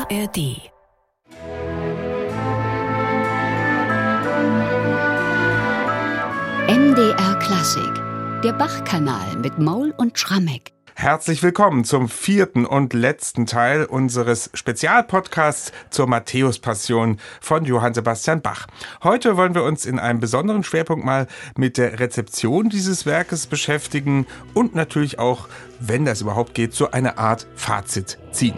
ARD. MDR Klassik, der Bach-Kanal mit Maul und Schrammeck. Herzlich willkommen zum 4. und letzten Teil unseres Spezialpodcasts zur Matthäus-Passion von Johann Sebastian Bach. Heute wollen wir uns in einem besonderen Schwerpunkt mal mit der Rezeption dieses Werkes beschäftigen und natürlich auch, wenn das überhaupt geht, so eine Art Fazit ziehen.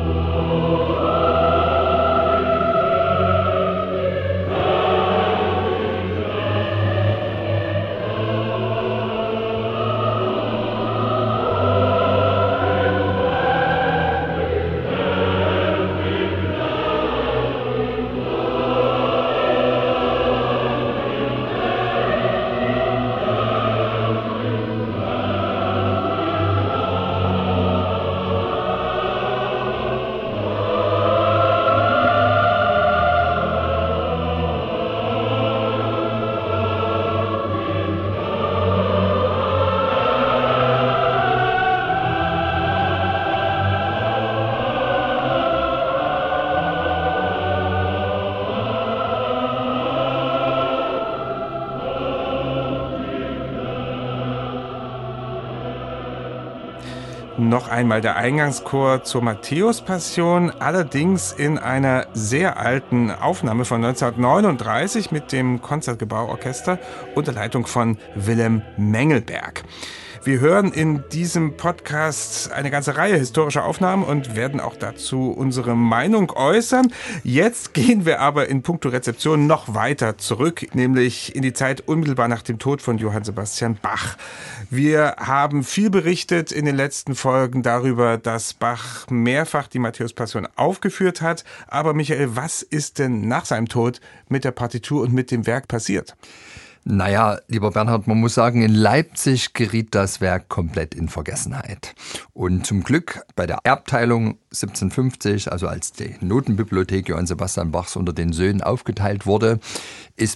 Noch einmal der Eingangschor zur Matthäus-Passion, allerdings in einer sehr alten Aufnahme von 1939 mit dem Konzertgebauorchester unter Leitung von Wilhelm Mengelberg. Wir hören in diesem Podcast eine ganze Reihe historischer Aufnahmen und werden auch dazu unsere Meinung äußern. Jetzt gehen wir aber in puncto Rezeption noch weiter zurück, nämlich in die Zeit unmittelbar nach dem Tod von Johann Sebastian Bach. Wir haben viel berichtet in den letzten Folgen darüber, dass Bach mehrfach die Matthäus-Passion aufgeführt hat. Aber Michael, was ist denn nach seinem Tod mit der Partitur und mit dem Werk passiert? Naja, lieber Bernhard, man muss sagen, in Leipzig geriet das Werk komplett in Vergessenheit. Und zum Glück bei der Erbteilung 1750, also als die Notenbibliothek Johann Sebastian Bachs unter den Söhnen aufgeteilt wurde, ist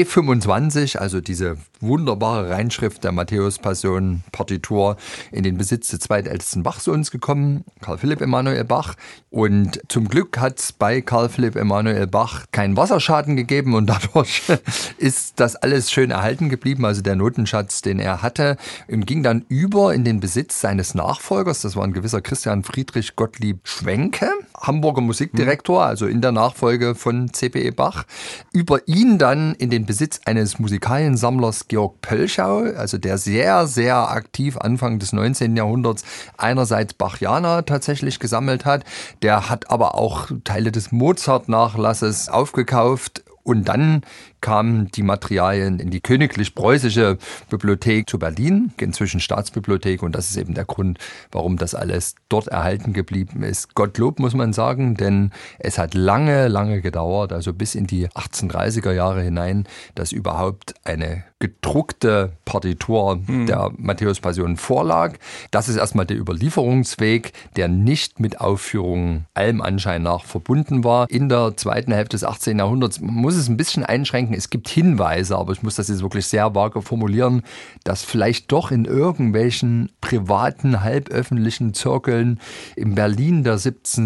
P25, also diese wunderbare Reinschrift der Matthäus-Passion-Partitur, in den Besitz des zweitältesten Bachsohns gekommen, Karl Philipp Emanuel Bach. Und zum Glück hat es bei Karl Philipp Emanuel Bach keinen Wasserschaden gegeben und dadurch ist das alles schön erhalten geblieben, also der Notenschatz, den er hatte, ging dann über in den Besitz seines Nachfolgers, das war ein gewisser Christian Friedrich Gottlieb Schwenke, Hamburger Musikdirektor, also in der Nachfolge von C.P.E. Bach, über ihn dann in den Besitz eines Musikaliensammlers Georg Pölschau, also der sehr, sehr aktiv Anfang des 19. Jahrhunderts einerseits Bachianer tatsächlich gesammelt hat, der hat aber auch Teile des Mozart-Nachlasses aufgekauft. Und dann kamen die Materialien in die Königlich-Preußische Bibliothek zu Berlin, inzwischen Staatsbibliothek. Und das ist eben der Grund, warum das alles dort erhalten geblieben ist. Gottlob, muss man sagen, denn es hat lange, lange gedauert, also bis in die 1830er Jahre hinein, dass überhaupt eine gedruckte Partitur der Matthäus-Passion vorlag. Das ist erstmal der Überlieferungsweg, der nicht mit Aufführungen allem Anschein nach verbunden war. In der zweiten Hälfte des 18. Jahrhunderts muss es ein bisschen einschränken. Es gibt Hinweise, aber ich muss das jetzt wirklich sehr vage formulieren, dass vielleicht doch in irgendwelchen privaten, halböffentlichen Zirkeln in Berlin der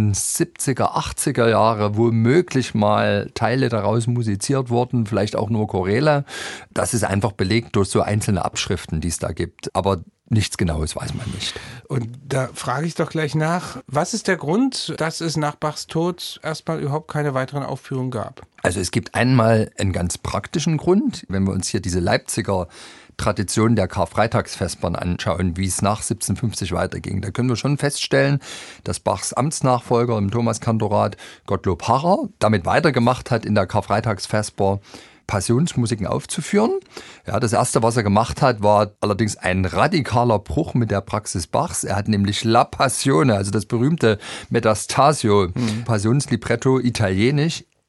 1770er, 80er Jahre womöglich mal Teile daraus musiziert wurden, vielleicht auch nur Choräle. Das ist einfach belegt durch so einzelne Abschriften, die es da gibt. Aber nichts Genaues weiß man nicht. Und da frage ich doch gleich nach, was ist der Grund, dass es nach Bachs Tod erstmal überhaupt keine weiteren Aufführungen gab? Also es gibt einmal einen ganz praktischen Grund, wenn wir uns hier diese Leipziger Tradition der Karfreitagsvespern anschauen, wie es nach 1750 weiterging. Da können wir schon feststellen, dass Bachs Amtsnachfolger im Thomaskantorat Gottlob Harrer damit weitergemacht hat, in der Karfreitagsvesper Passionsmusiken aufzuführen. Ja, das erste, was er gemacht hat, war allerdings ein radikaler Bruch mit der Praxis Bachs. Er hat nämlich La Passione, also das berühmte Metastasio, Passionslibretto italienisch,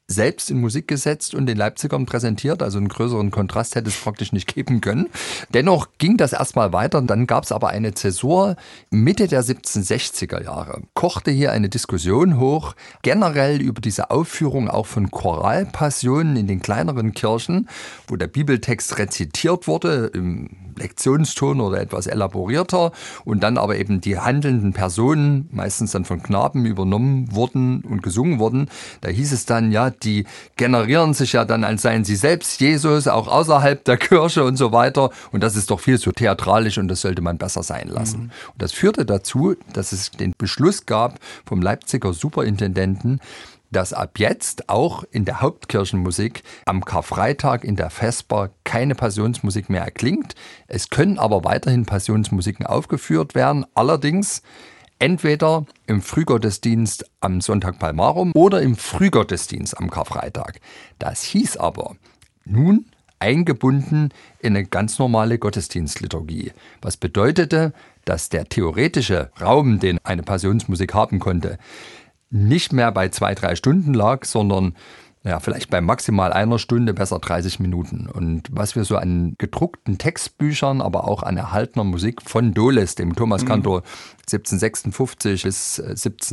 selbst in Musik gesetzt und den Leipzigern präsentiert. Also einen größeren Kontrast hätte es praktisch nicht geben können. Dennoch ging das erstmal weiter. Dann gab es aber eine Zäsur. Mitte der 1760er Jahre kochte hier eine Diskussion hoch, generell über diese Aufführung auch von Choralpassionen in den kleineren Kirchen, wo der Bibeltext rezitiert wurde, im Lektionston oder etwas elaborierter und dann aber eben die handelnden Personen, meistens dann von Knaben, übernommen wurden und gesungen wurden. Da hieß es dann, ja, die generieren sich ja dann, als seien sie selbst Jesus, auch außerhalb der Kirche und so weiter. Und das ist doch viel zu theatralisch und das sollte man besser sein lassen. Und das führte dazu, dass es den Beschluss gab vom Leipziger Superintendenten, dass ab jetzt auch in der Hauptkirchenmusik am Karfreitag in der Vesper keine Passionsmusik mehr erklingt. Es können aber weiterhin Passionsmusiken aufgeführt werden, allerdings entweder im Frühgottesdienst am Sonntag Palmarum oder im Frühgottesdienst am Karfreitag. Das hieß aber nun eingebunden in eine ganz normale Gottesdienstliturgie, was bedeutete, dass der theoretische Raum, den eine Passionsmusik haben konnte, nicht mehr bei 2-3 Stunden lag, sondern vielleicht bei maximal 1 Stunde, besser 30 Minuten. Und was wir so an gedruckten Textbüchern, aber auch an erhaltener Musik von Doles, dem Thomaskantor 1756 bis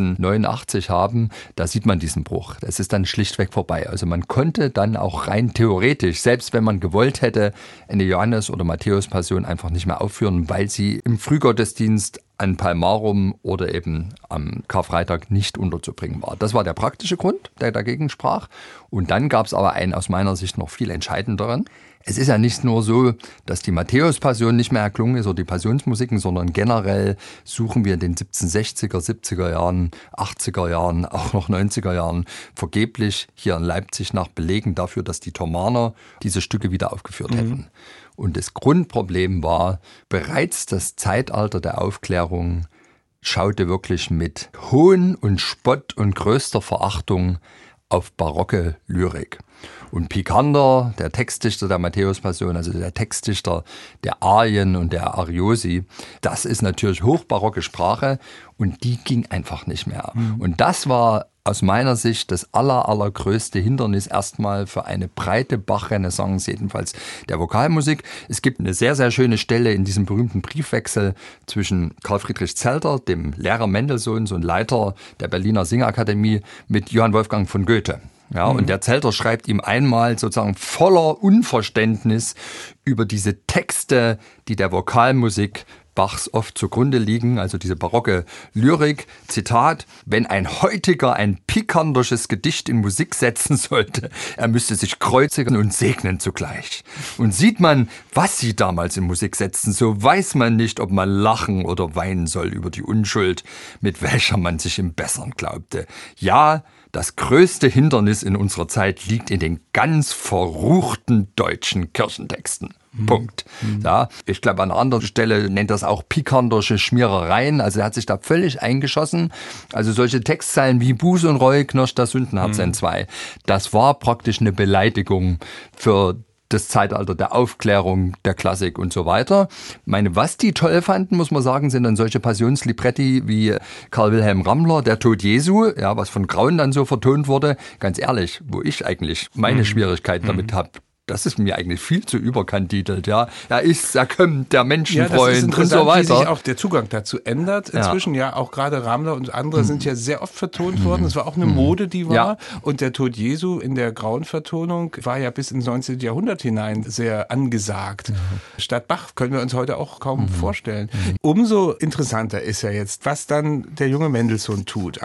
1789 haben, da sieht man diesen Bruch. Das ist dann schlichtweg vorbei. Also man konnte dann auch rein theoretisch, selbst wenn man gewollt hätte, eine Johannes- oder Matthäus-Passion einfach nicht mehr aufführen, weil sie im Frühgottesdienst an Palmarum oder eben am Karfreitag nicht unterzubringen war. Das war der praktische Grund, der dagegen sprach. Und dann gab es aber einen aus meiner Sicht noch viel entscheidenderen. Es ist ja nicht nur so, dass die Matthäus-Passion nicht mehr erklungen ist oder die Passionsmusiken, sondern generell suchen wir in den 1760er, 70er Jahren, 80er Jahren, auch noch 90er Jahren vergeblich hier in Leipzig nach Belegen dafür, dass die Thomaner diese Stücke wieder aufgeführt hätten. Und das Grundproblem war, bereits das Zeitalter der Aufklärung schaute wirklich mit Hohn und Spott und größter Verachtung auf barocke Lyrik. Und Picander, der Textdichter der Matthäus-Passion, also der Textdichter der Arien und der Ariosi, das ist natürlich hochbarocke Sprache und die ging einfach nicht mehr. Und das war aus meiner Sicht das allergrößte Hindernis erstmal für eine breite Bach-Renaissance, jedenfalls der Vokalmusik. Es gibt eine sehr, sehr schöne Stelle in diesem berühmten Briefwechsel zwischen Karl Friedrich Zelter, dem Lehrer Mendelssohns und Leiter der Berliner Singakademie, mit Johann Wolfgang von Goethe. Ja, und der Zelter schreibt ihm einmal sozusagen voller Unverständnis über diese Texte, die der Vokalmusik Bachs oft zugrunde liegen, also diese barocke Lyrik. Zitat: Wenn ein heutiger ein pikantisches Gedicht in Musik setzen sollte, er müsste sich kreuzigen und segnen zugleich. Und sieht man, was sie damals in Musik setzten, so weiß man nicht, ob man lachen oder weinen soll über die Unschuld, mit welcher man sich im Bessern glaubte. Ja, das größte Hindernis in unserer Zeit liegt in den ganz verruchten deutschen Kirchentexten. Punkt. Ja, ich glaube, an einer anderen Stelle nennt das auch pikantische Schmierereien. Also er hat sich da völlig eingeschossen. Also solche Textzeilen wie Buße und Reue knirscht das Sündenherz entzwei. Das war praktisch eine Beleidigung für das Zeitalter der Aufklärung, der Klassik und so weiter. Was die toll fanden, muss man sagen, sind dann solche Passionslibretti wie Karl Wilhelm Rammler, Der Tod Jesu, ja, was von Graun dann so vertont wurde. Ganz ehrlich, wo ich eigentlich meine Schwierigkeiten damit habe, das ist mir eigentlich viel zu überkantitelt, ja. Er kommt, der Menschenfreund und so weiter. Wie sich auch der Zugang dazu ändert. Inzwischen ja auch gerade Rammler und andere sind ja sehr oft vertont worden. Es war auch eine Mode, die war. Ja. Und der Tod Jesu in der grauen Vertonung war ja bis ins 19. Jahrhundert hinein sehr angesagt. Statt Bach können wir uns heute auch kaum vorstellen. Umso interessanter ist ja jetzt, was dann der junge Mendelssohn tut.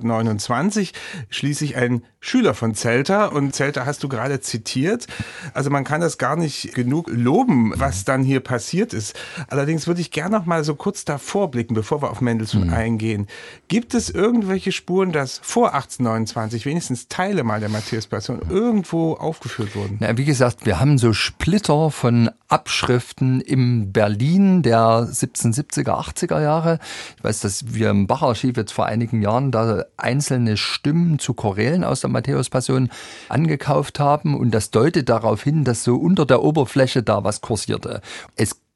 1829 schließlich ein Schüler von Zelter, und Zelter hast du gerade zitiert. Also man kann das gar nicht genug loben, was dann hier passiert ist. Allerdings würde ich gerne noch mal so kurz davor blicken, bevor wir auf Mendelssohn eingehen. Gibt es irgendwelche Spuren, dass vor 1829 wenigstens Teile mal der Matthäus-Passion irgendwo aufgeführt wurden? Na, wie gesagt, wir haben so Splitter von Abschriften im Berlin der 1770er, 80er Jahre. Ich weiß, dass wir im Bach-Archiv jetzt vor einigen Jahren da einzelne Stimmen zu Chorälen aus der Matthäus-Passion angekauft haben, und das deutet darauf hin, dass so unter der Oberfläche da was kursierte. Es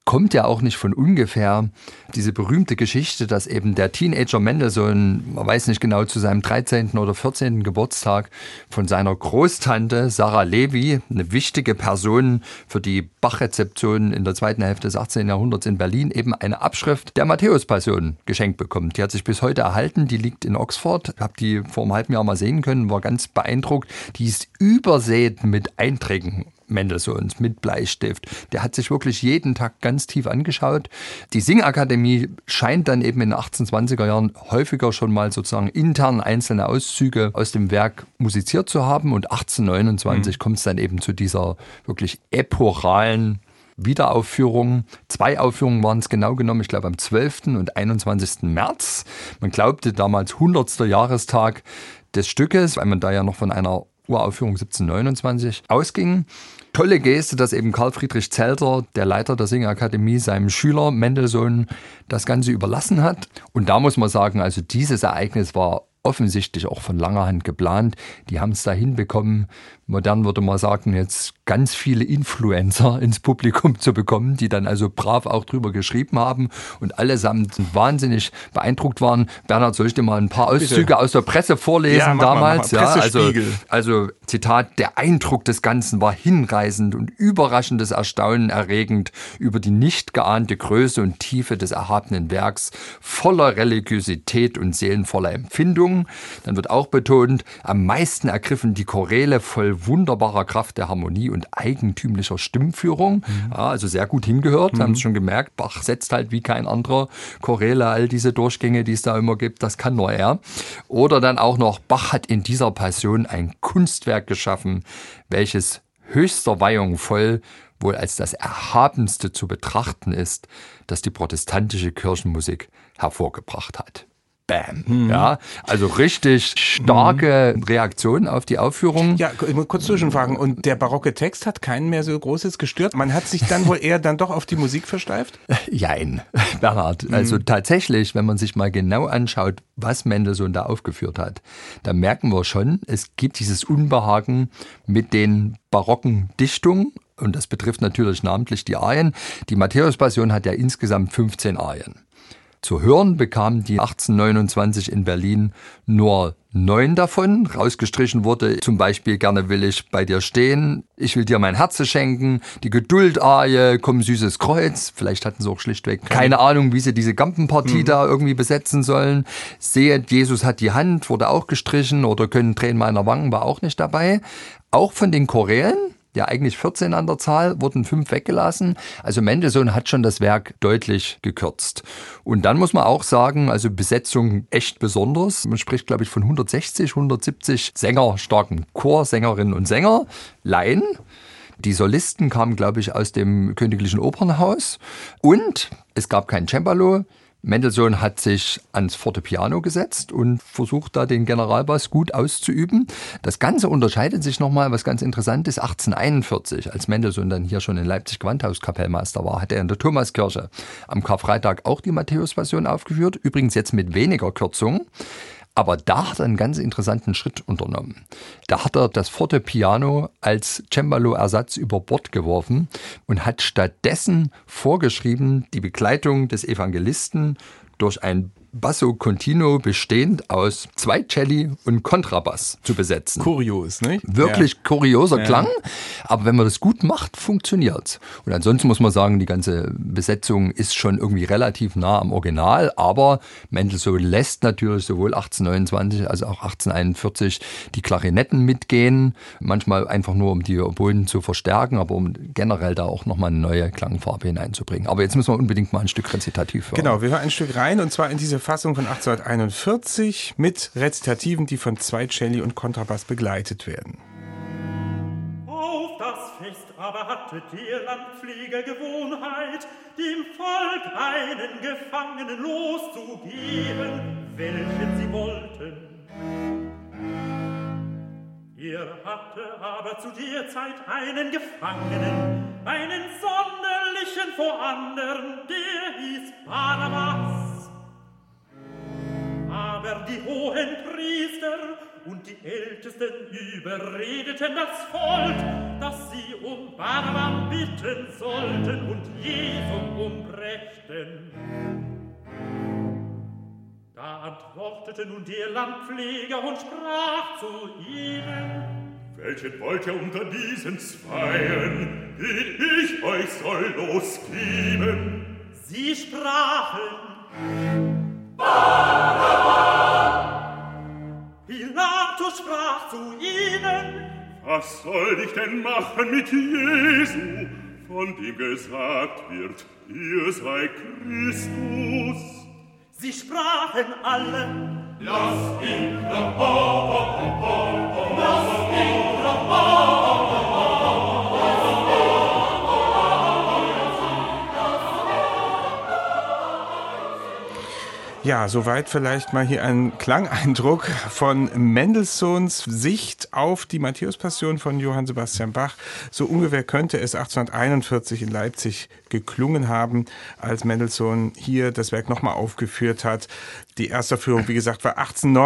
kommt ja auch nicht von ungefähr. Diese berühmte Geschichte, dass eben der Teenager Mendelssohn, man weiß nicht genau, zu seinem 13. oder 14. Geburtstag von seiner Großtante Sarah Levi, eine wichtige Person für die Bach-Rezeption in der zweiten Hälfte des 18. Jahrhunderts in Berlin, eben eine Abschrift der Matthäus-Passion geschenkt bekommt. Die hat sich bis heute erhalten, die liegt in Oxford. Ich habe die vor einem halben Jahr mal sehen können, war ganz beeindruckt. Die ist übersät mit Einträgen Mendelssohns mit Bleistift. Der hat sich wirklich jeden Tag ganz tief angeschaut. Die Singakademie scheint dann eben in den 1820er Jahren häufiger schon mal sozusagen intern einzelne Auszüge aus dem Werk musiziert zu haben. Und 1829 kommt es dann eben zu dieser wirklich epochalen Wiederaufführung. 2 Aufführungen waren es genau genommen, ich glaube am 12. und 21. März. Man glaubte damals 100. Jahrestag des Stückes, weil man da ja noch von einer Uraufführung 1729 ausging. Tolle Geste, dass eben Karl Friedrich Zelter, der Leiter der Singakademie, seinem Schüler Mendelssohn das Ganze überlassen hat. Und da muss man sagen, also dieses Ereignis war offensichtlich auch von langer Hand geplant. Die haben es da hinbekommen, modern würde man sagen, jetzt ganz viele Influencer ins Publikum zu bekommen, die dann also brav auch drüber geschrieben haben und allesamt wahnsinnig beeindruckt waren. Bernhard, soll ich dir mal ein paar Auszüge aus der Presse vorlesen ja, damals? Mach mal. Also Zitat, der Eindruck des Ganzen war hinreißend und überraschendes Erstaunen erregend über die nicht geahnte Größe und Tiefe des erhabenen Werks, voller Religiosität und seelenvoller Empfindung. Dann wird auch betont, am meisten ergriffen die Choräle voll wunderbarer Kraft der Harmonie und eigentümlicher Stimmführung. Ja, also sehr gut hingehört, haben Sie schon gemerkt. Bach setzt halt wie kein anderer Choräle all diese Durchgänge, die es da immer gibt, das kann nur er. Oder dann auch noch, Bach hat in dieser Passion ein Kunstwerk geschaffen, welches höchster Weihung voll wohl als das Erhabenste zu betrachten ist, das die protestantische Kirchenmusik hervorgebracht hat. Bam. Ja, also richtig starke Reaktion auf die Aufführung. Ja, ich muss kurz zwischenfragen. Und der barocke Text hat keinen mehr so Großes gestört? Man hat sich dann wohl eher dann doch auf die Musik versteift? Jein, Bernhard. Also tatsächlich, wenn man sich mal genau anschaut, was Mendelssohn da aufgeführt hat, dann merken wir schon, es gibt dieses Unbehagen mit den barocken Dichtungen. Und das betrifft natürlich namentlich die Arien. Die Matthäus-Passion hat ja insgesamt 15 Arien. Zu hören bekamen die 1829 in Berlin nur 9 davon. Rausgestrichen wurde zum Beispiel Gerne will ich bei dir stehen, Ich will dir mein Herze schenken, die Geduld-Arie, Komm süßes Kreuz. Vielleicht hatten sie auch schlichtweg keine Ahnung, wie sie diese Gampenpartie da irgendwie besetzen sollen. Sehet, Jesus hat die Hand, wurde auch gestrichen. Oder Können Tränen meiner Wangen, war auch nicht dabei. Auch von den Chorälen, ja eigentlich 14 an der Zahl, wurden 5 weggelassen. Also Mendelssohn hat schon das Werk deutlich gekürzt. Und dann muss man auch sagen, also Besetzung echt besonders. Man spricht, glaube ich, von 160, 170 sängerstarken Chor, Sängerinnen und Sänger, Laien. Die Solisten kamen, glaube ich, aus dem Königlichen Opernhaus. Und es gab kein Cembalo. Mendelssohn hat sich ans Fortepiano gesetzt und versucht da den Generalbass gut auszuüben. Das Ganze unterscheidet sich nochmal, was ganz interessant ist, 1841, als Mendelssohn dann hier schon in Leipzig Gewandhauskapellmeister war, hat er in der Thomaskirche am Karfreitag auch die Matthäus-Passion aufgeführt, übrigens jetzt mit weniger Kürzung. Aber da hat er einen ganz interessanten Schritt unternommen. Da hat er das Fortepiano als Cembalo-Ersatz über Bord geworfen und hat stattdessen vorgeschrieben, die Begleitung des Evangelisten durch ein Basso Continuo bestehend aus 2 Celli und Kontrabass zu besetzen. Kurios, nicht? Wirklich kurioser Klang, aber wenn man das gut macht, funktioniert's. Und ansonsten muss man sagen, die ganze Besetzung ist schon irgendwie relativ nah am Original, aber Mendelssohn lässt natürlich sowohl 1829 als auch 1841 die Klarinetten mitgehen, manchmal einfach nur, um die Oboen zu verstärken, aber um generell da auch nochmal eine neue Klangfarbe hineinzubringen. Aber jetzt müssen wir unbedingt mal ein Stück rezitativ hören. Genau, wir hören ein Stück rein und zwar in diese Fassung von 1841 mit Rezitativen, die von 2 Celli und Kontrabass begleitet werden. Auf das Fest aber hatte der Landpfleger Gewohnheit, dem Volk einen Gefangenen loszugeben, welchen sie wollten. Er hatte aber zu der Zeit einen Gefangenen, einen sonderlichen vor andern, der hieß Barabbas. Aber die hohen Priester Und die Ältesten überredeten das Volk, dass sie um Barnabas bitten sollten und Jesum umbrächten. Da antwortete nun der Landpfleger und sprach zu ihnen: Welchen wollt ihr unter diesen Zweien, den ich euch soll losgeben? Sie sprachen: Barnabas! Pilatus sprach zu ihnen: Was soll ich denn machen mit Jesu, von dem gesagt wird, er sei Christus? Sie sprachen alle: Lass ihn raus! Lass ihn raus! Ja, soweit vielleicht mal hier ein Klangeindruck von Mendelssohns Sicht auf die Matthäus-Passion von Johann Sebastian Bach. So ungefähr könnte es 1841 in Leipzig geklungen haben, als Mendelssohn hier das Werk nochmal aufgeführt hat. Die erste Führung, wie gesagt, war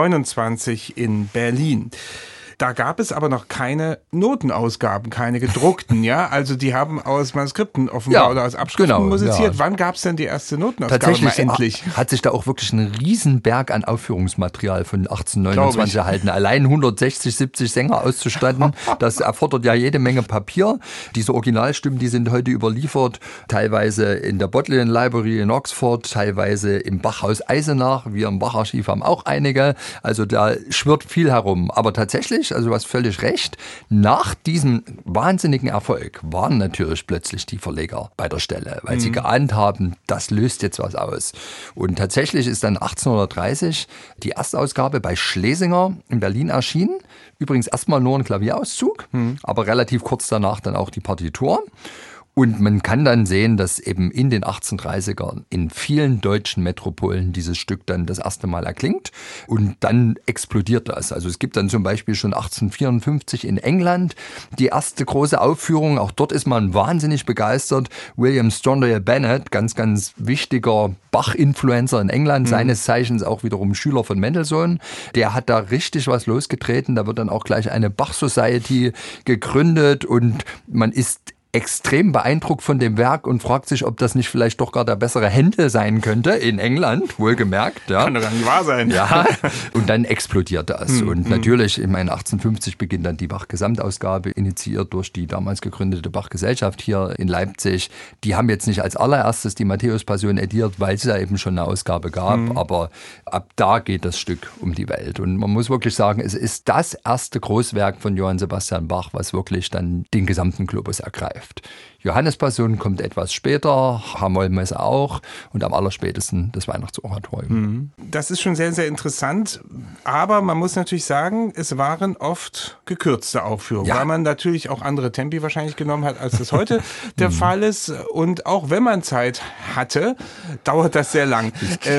1829 in Berlin. Da gab es aber noch keine Notenausgaben, keine gedruckten, ja? Also die haben aus Manuskripten offenbar oder aus Abschriften musiziert. Ja. Wann gab es denn die erste Notenausgabe? Tatsächlich endlich? Hat sich da auch wirklich ein Riesenberg an Aufführungsmaterial von 1829 erhalten. Allein 160, 70 Sänger auszustatten, das erfordert ja jede Menge Papier. Diese Originalstimmen, die sind heute überliefert, teilweise in der Bodleian Library in Oxford, teilweise im Bachhaus Eisenach. Wir im Bacharchiv haben auch einige. Also da schwirrt viel herum. Aber tatsächlich, also du hast völlig recht, nach diesem wahnsinnigen Erfolg waren natürlich plötzlich die Verleger bei der Stelle, weil sie geahnt haben, das löst jetzt was aus. Und tatsächlich ist dann 1830 die Erstausgabe bei Schlesinger in Berlin erschienen. Übrigens erstmal nur ein Klavierauszug, aber relativ kurz danach dann auch die Partitur. Und man kann dann sehen, dass eben in den 1830ern in vielen deutschen Metropolen dieses Stück dann das erste Mal erklingt und dann explodiert das. Also es gibt dann zum Beispiel schon 1854 in England die erste große Aufführung. Auch dort ist man wahnsinnig begeistert. William Strondale Bennett, ganz, ganz wichtiger Bach-Influencer in England, seines Zeichens auch wiederum Schüler von Mendelssohn. Der hat da richtig was losgetreten. Da wird dann auch gleich eine Bach-Society gegründet und man ist extrem beeindruckt von dem Werk und fragt sich, ob das nicht vielleicht doch gar der bessere Händel sein könnte, in England, wohlgemerkt. Ja. Kann doch gar nicht wahr sein. Ja, und dann explodiert das. Und natürlich, ich meine, 1850 beginnt dann die Bach-Gesamtausgabe, initiiert durch die damals gegründete Bach-Gesellschaft hier in Leipzig. Die haben jetzt nicht als allererstes die Matthäus-Passion ediert, weil es ja eben schon eine Ausgabe gab, aber ab da geht das Stück um die Welt. Und man muss wirklich sagen, es ist das erste Großwerk von Johann Sebastian Bach, was wirklich dann den gesamten Globus ergreift. Johannespassion kommt etwas später, H-Moll-Messe auch und am allerspätesten das Weihnachtsoratorium. Das ist schon sehr, sehr interessant, aber man muss natürlich sagen, es waren oft gekürzte Aufführungen, weil man natürlich auch andere Tempi wahrscheinlich genommen hat, als das heute der Fall ist. Und auch wenn man Zeit hatte, dauert das sehr lang.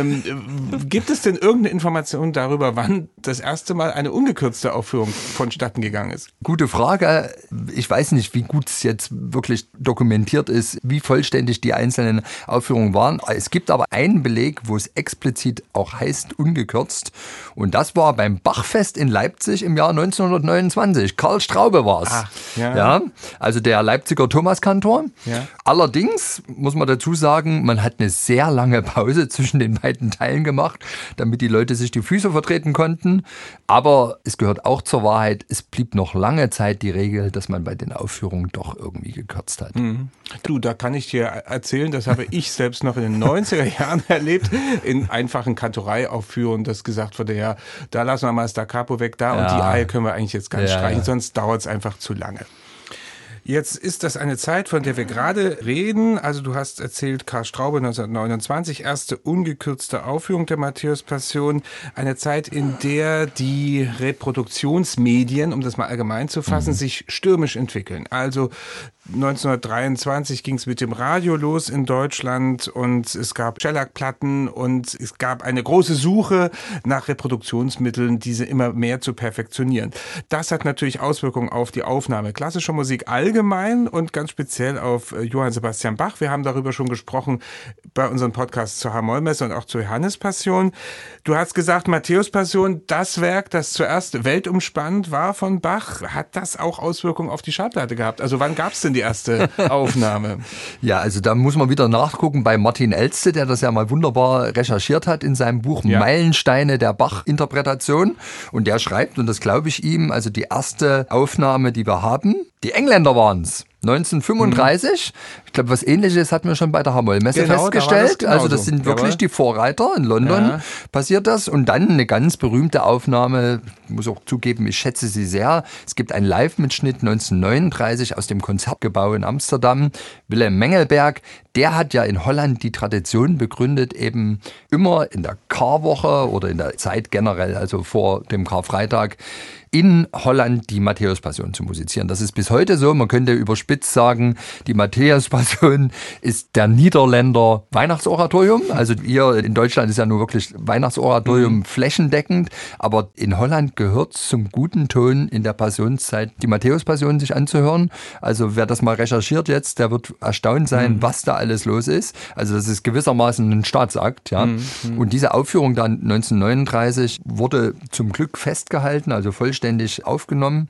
Gibt es denn irgendeine Information darüber, wann das erste Mal eine ungekürzte Aufführung vonstatten gegangen ist? Gute Frage. Ich weiß nicht, wie gut es jetzt wirklich dokumentiert ist, wie vollständig die einzelnen Aufführungen waren. Es gibt aber einen Beleg, wo es explizit auch heißt, ungekürzt. Und das war beim Bachfest in Leipzig im Jahr 1929. Karl Straube war es. Ja, also der Leipziger Thomaskantor. Ja. Allerdings muss man dazu sagen, man hat eine sehr lange Pause zwischen den beiden Teilen gemacht, damit die Leute sich die Füße vertreten konnten. Aber es gehört auch zur Wahrheit, es blieb noch lange Zeit die Regel, dass man bei den Aufführungen doch irgendwie gekürzt hat. Du, da kann ich dir erzählen, das habe ich selbst noch in den 90er Jahren erlebt, in einfachen Kantoreiaufführungen, dass gesagt wurde, ja, da lassen wir mal das Da Capo weg, und die Eie können wir eigentlich jetzt gar nicht streichen, sonst dauert es einfach zu lange. Jetzt ist das eine Zeit, von der wir gerade reden. Also du hast erzählt, Karl Straube 1929, erste ungekürzte Aufführung der Matthäus-Passion. Eine Zeit, in der die Reproduktionsmedien, um das mal allgemein zu fassen, sich stürmisch entwickeln. Also 1923 ging es mit dem Radio los in Deutschland und es gab Shellac-Platten und es gab eine große Suche nach Reproduktionsmitteln, diese immer mehr zu perfektionieren. Das hat natürlich Auswirkungen auf die Aufnahme klassischer Musik allgemein und ganz speziell auf Johann Sebastian Bach. Wir haben darüber schon gesprochen bei unseren Podcasts zur H-Moll-Messe und auch zur Johannespassion. Du hast gesagt, Matthäus-Passion, das Werk, das zuerst weltumspannend war von Bach, hat das auch Auswirkungen auf die Schallplatte gehabt? Also wann gab es denn die erste Aufnahme? Ja, also da muss man wieder nachgucken bei Martin Elste, der das ja mal wunderbar recherchiert hat in seinem Buch Meilensteine der Bach-Interpretation. Und der schreibt, und das glaube ich ihm, also die erste Aufnahme, die wir haben, die Engländer waren es. 1935. Ich glaube, was Ähnliches hatten wir schon bei der H-Moll-Messe festgestellt. Also das sind wirklich die Vorreiter. In London passiert das. Und dann eine ganz berühmte Aufnahme, ich muss auch zugeben, ich schätze sie sehr. Es gibt einen Live-Mitschnitt 1939 aus dem Konzertgebau in Amsterdam. Willem Mengelberg, der hat ja in Holland die Tradition begründet, eben immer in der Karwoche oder in der Zeit generell, also vor dem Karfreitag, in Holland die Matthäus-Passion zu musizieren. Das ist bis heute so. Man könnte überspitzt sagen, die Matthäus-Passion ist der Niederländer Weihnachtsoratorium. Also hier in Deutschland ist ja nur wirklich Weihnachtsoratorium flächendeckend. Aber in Holland gehört zum guten Ton in der Passionszeit die Matthäus-Passion sich anzuhören. Also wer das mal recherchiert jetzt, der wird erstaunt sein, was da alles los ist. Also das ist gewissermaßen ein Staatsakt. Ja. Und diese Aufführung dann 1939 wurde zum Glück festgehalten, also vollständig aufgenommen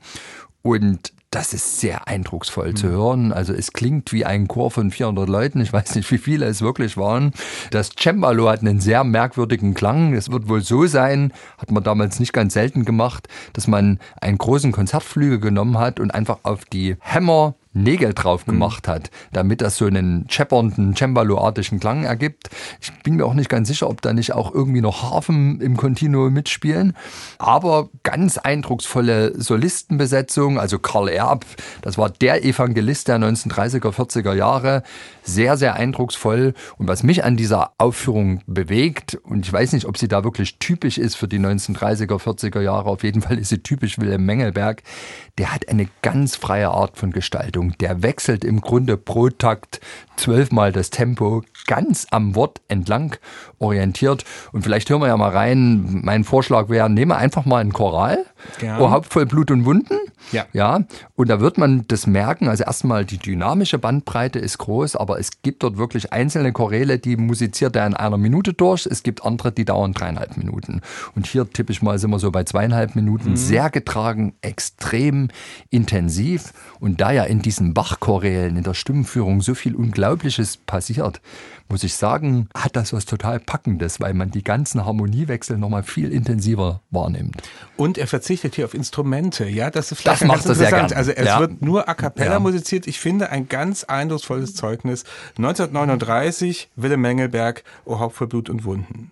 und das ist sehr eindrucksvoll zu hören. Also es klingt wie ein Chor von 400 Leuten. Ich weiß nicht, wie viele es wirklich waren. Das Cembalo hat einen sehr merkwürdigen Klang. Es wird wohl so sein, hat man damals nicht ganz selten gemacht, dass man einen großen Konzertflügel genommen hat und einfach auf die Hämmer Nägel drauf gemacht hat, damit das so einen scheppernden, Cembalo-artigen Klang ergibt. Ich bin mir auch nicht ganz sicher, ob da nicht auch irgendwie noch Harfen im Continuo mitspielen. Aber ganz eindrucksvolle Solistenbesetzung, also Karl Erb, das war der Evangelist der 1930er, 40er Jahre. Sehr, sehr eindrucksvoll. Und was mich an dieser Aufführung bewegt, und ich weiß nicht, ob sie da wirklich typisch ist für die 1930er, 40er Jahre, auf jeden Fall ist sie typisch Willem Mengelberg, der hat eine ganz freie Art von Gestaltung. Der wechselt im Grunde pro Takt 12-mal das Tempo, ganz am Wort entlang orientiert. Und vielleicht hören wir ja mal rein. Mein Vorschlag wäre, nehmen wir einfach mal einen Choral. O Haupt voll Blut und Wunden. Ja. Und da wird man das merken. Also erstmal die dynamische Bandbreite ist groß, aber es gibt dort wirklich einzelne Choräle, die musiziert er in 1 Minute durch. Es gibt andere, die dauern 3,5 Minuten. Und hier tippe ich mal, sind wir so bei 2,5 Minuten. Sehr getragen, extrem intensiv. Und da ja in diesen Bach-Chorälen, in der Stimmenführung so viel Unglaubliches passiert, muss ich sagen, hat das was total Packendes, weil man die ganzen Harmoniewechsel nochmal viel intensiver wahrnimmt. Und er verzichtet hier auf Instrumente, ja, das ist vielleicht das macht er sehr interessant. gern. Also es wird nur a cappella musiziert. Ich finde ein ganz eindrucksvolles Zeugnis. 1939, Willem Mengelberg, O Haupt voll Blut und Wunden.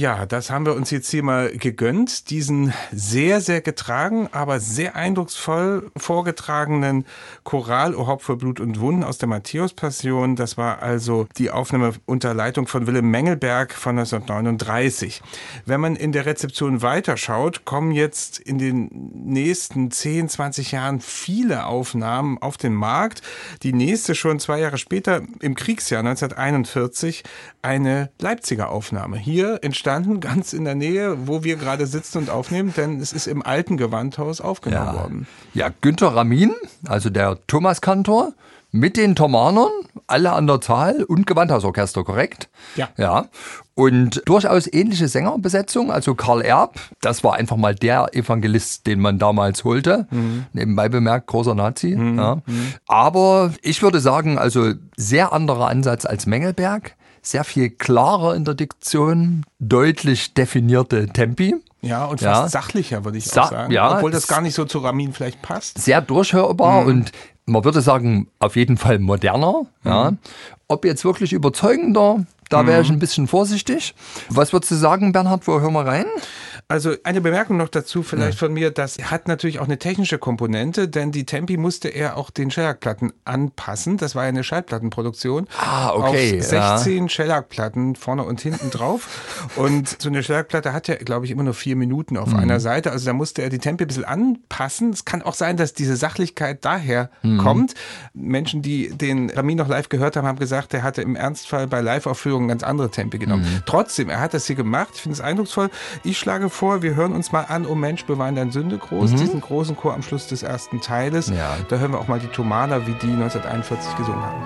Ja, das haben wir uns jetzt hier mal gegönnt. Diesen sehr, sehr getragen, aber sehr eindrucksvoll vorgetragenen Choral O Haupt voll Blut und Wunden aus der Matthäus-Passion. Das war also die Aufnahme unter Leitung von Willem Mengelberg von 1939. Wenn man in der Rezeption weiterschaut, kommen jetzt in den nächsten 10, 20 Jahren viele Aufnahmen auf den Markt. Die nächste schon 2 Jahre später, im Kriegsjahr 1941, eine Leipziger Aufnahme. Hier entstanden, ganz in der Nähe, wo wir gerade sitzen und aufnehmen, denn es ist im alten Gewandhaus aufgenommen worden. Ja, Günter Ramin, also der Thomaskantor, mit den Thomanern, alle an der Zahl und Gewandhausorchester, korrekt? Ja. Und durchaus ähnliche Sängerbesetzung, also Karl Erb, das war einfach mal der Evangelist, den man damals holte. Nebenbei bemerkt, großer Nazi. Ja. Aber ich würde sagen, also sehr anderer Ansatz als Mengelberg. Sehr viel klarer in der Diktion, deutlich definierte Tempi. Ja, und fast sachlicher, würde ich auch sagen. Ja, obwohl das gar nicht so zu Ramin vielleicht passt. Sehr durchhörbar und man würde sagen, auf jeden Fall moderner. Ja. Ob jetzt wirklich überzeugender, da wäre ich ein bisschen vorsichtig. Was würdest du sagen, Bernhard, wo hören wir rein? Also eine Bemerkung noch dazu vielleicht von mir, das hat natürlich auch eine technische Komponente, denn die Tempi musste er auch den Schellackplatten anpassen. Das war ja eine Schallplattenproduktion. Okay. Auf 16 Schellackplatten vorne und hinten drauf. Und so eine Schellackplatte hat ja, glaube ich, immer nur 4 Minuten auf einer Seite. Also da musste er die Tempi ein bisschen anpassen. Es kann auch sein, dass diese Sachlichkeit daher kommt. Menschen, die den Ramin noch live gehört haben, haben gesagt, er hatte im Ernstfall bei Live-Aufführungen ganz andere Tempi genommen. Trotzdem, er hat das hier gemacht. Ich finde es eindrucksvoll. Ich schlage vor, wir hören uns mal an, O Mensch, bewein dein Sünde groß, diesen großen Chor am Schluss des ersten Teiles. Ja. Da hören wir auch mal die Thomaner, wie die 1941 gesungen haben.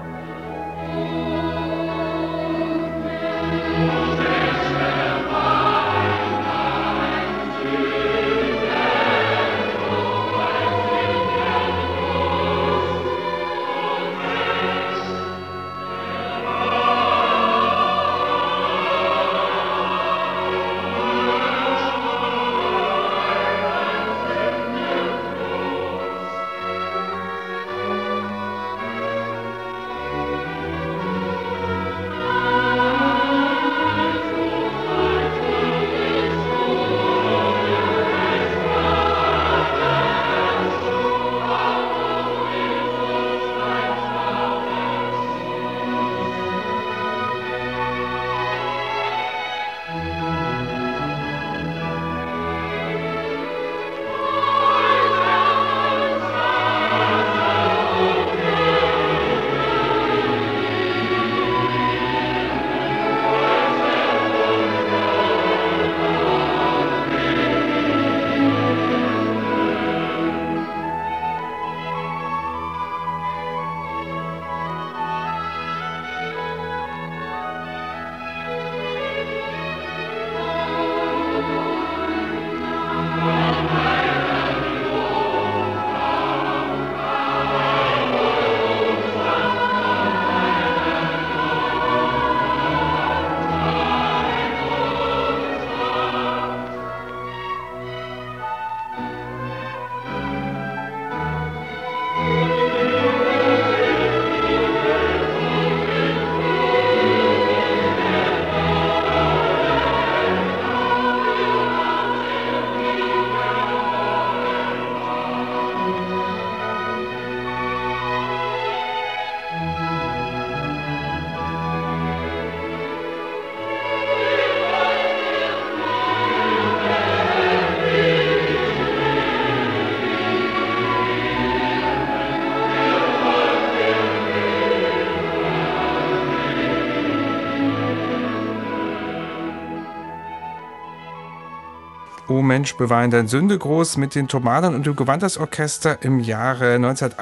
O Mensch, bewein dein Sünde groß mit den Thomanern und dem Gewandhausorchester im Jahre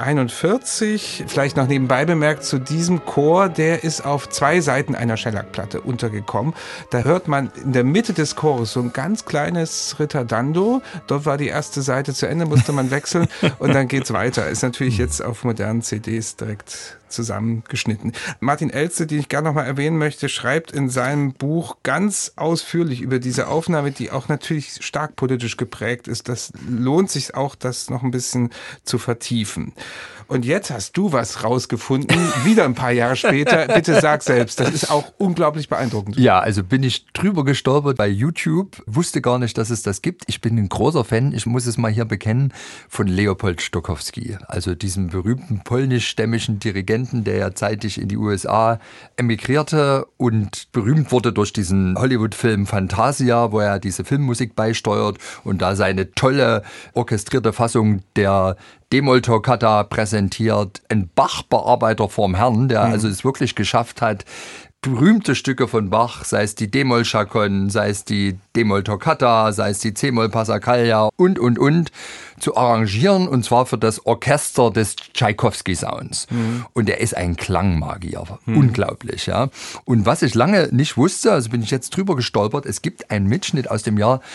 1941. Vielleicht noch nebenbei bemerkt, zu diesem Chor, der ist auf 2 Seiten einer Schellackplatte untergekommen. Da hört man in der Mitte des Chores so ein ganz kleines Ritardando. Dort war die erste Seite zu Ende, musste man wechseln und dann geht's weiter. Ist natürlich jetzt auf modernen CDs direkt zusammengeschnitten. Martin Elze, den ich gerne noch mal erwähnen möchte, schreibt in seinem Buch ganz ausführlich über diese Aufnahme, die auch natürlich stark politisch geprägt ist. Das lohnt sich auch, das noch ein bisschen zu vertiefen. Und jetzt hast du was rausgefunden, wieder ein paar Jahre später. Bitte sag selbst, das ist auch unglaublich beeindruckend. Ja, also bin ich drüber gestolpert bei YouTube, wusste gar nicht, dass es das gibt. Ich bin ein großer Fan, ich muss es mal hier bekennen, von Leopold Stokowski, also diesem berühmten polnischstämmigen Dirigenten, der ja zeitig in die USA emigrierte und berühmt wurde durch diesen Hollywood-Film Fantasia, wo er diese Filmmusik beisteuert und da seine tolle orchestrierte Fassung der D-Moll-Toccata präsentiert. Ein Bach-Bearbeiter vorm Herrn, der also es wirklich geschafft hat, berühmte Stücke von Bach, sei es die D-Moll-Chaconne, sei es die D-Moll-Toccata, sei es die C-Moll-Passacaglia und, zu arrangieren, und zwar für das Orchester des Tschaikowski-Sounds. Und er ist ein Klangmagier. Unglaublich, ja. Und was ich lange nicht wusste, also bin ich jetzt drüber gestolpert, es gibt einen Mitschnitt aus dem Jahr